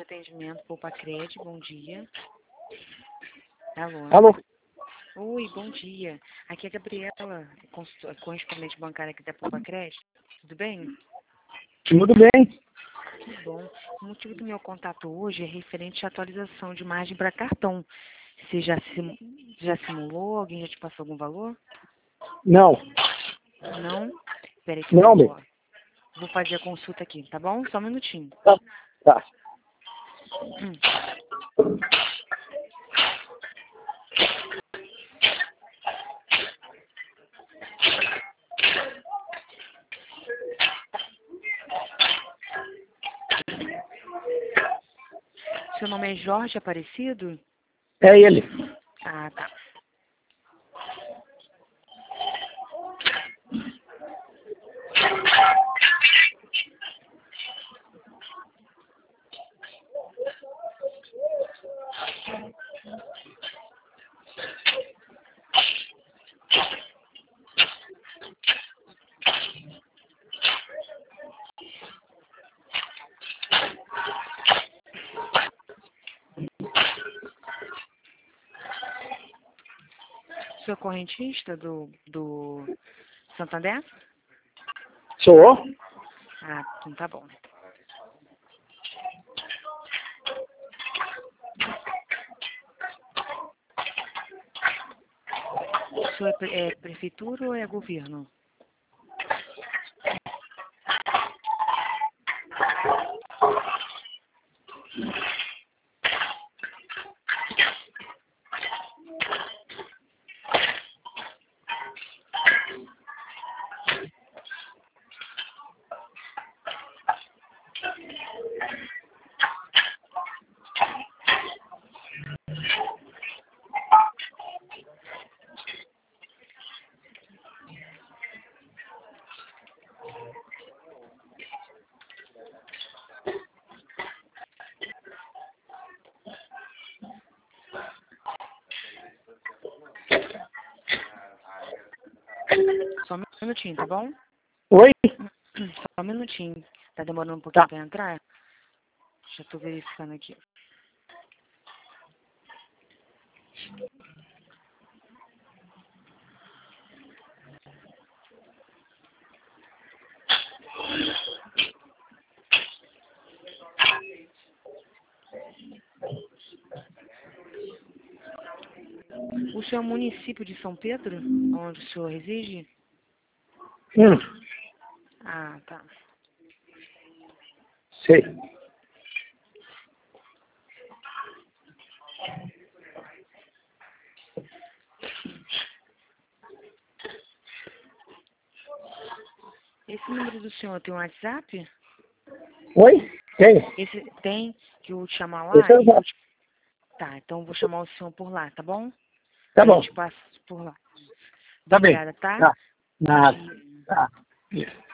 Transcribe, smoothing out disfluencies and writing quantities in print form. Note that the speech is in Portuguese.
atendimento, Poupa-Cred, bom dia. Alô? Alô? Oi, bom dia. Aqui é a Gabriela, correspondente bancária aqui da Poupa-Cred. Tudo bem? Tudo bem? Que bom. O motivo do meu contato hoje é referente à atualização de margem para cartão. Você já simulou? Alguém já te passou algum valor? Não. Não? Espera aí que Não, bem. vou fazer a consulta aqui, tá bom? Só um minutinho. Tá. Seu nome é Jorge Aparecido? É ele. Ah, tá. Sou correntista do Santander? Sou? Ah, então tá bom. O senhor é prefeitura ou é governo? Só um minutinho, tá bom? Oi? Só um minutinho. Tá demorando um pouquinho Tá. pra entrar? Já tô verificando aqui. O senhor é município de São Pedro? Onde o senhor reside? Ah, tá. Sei. Esse número do senhor tem um WhatsApp? Oi? Tem. Esse tem, que eu vou te chamar lá? Esse é o Zé. Tá, então eu vou chamar o senhor por lá, tá bom? Tá Aí eu bom. te passo por lá. Tá bem. Obrigada, tá? Tá. Bom Nada. dia. Tá.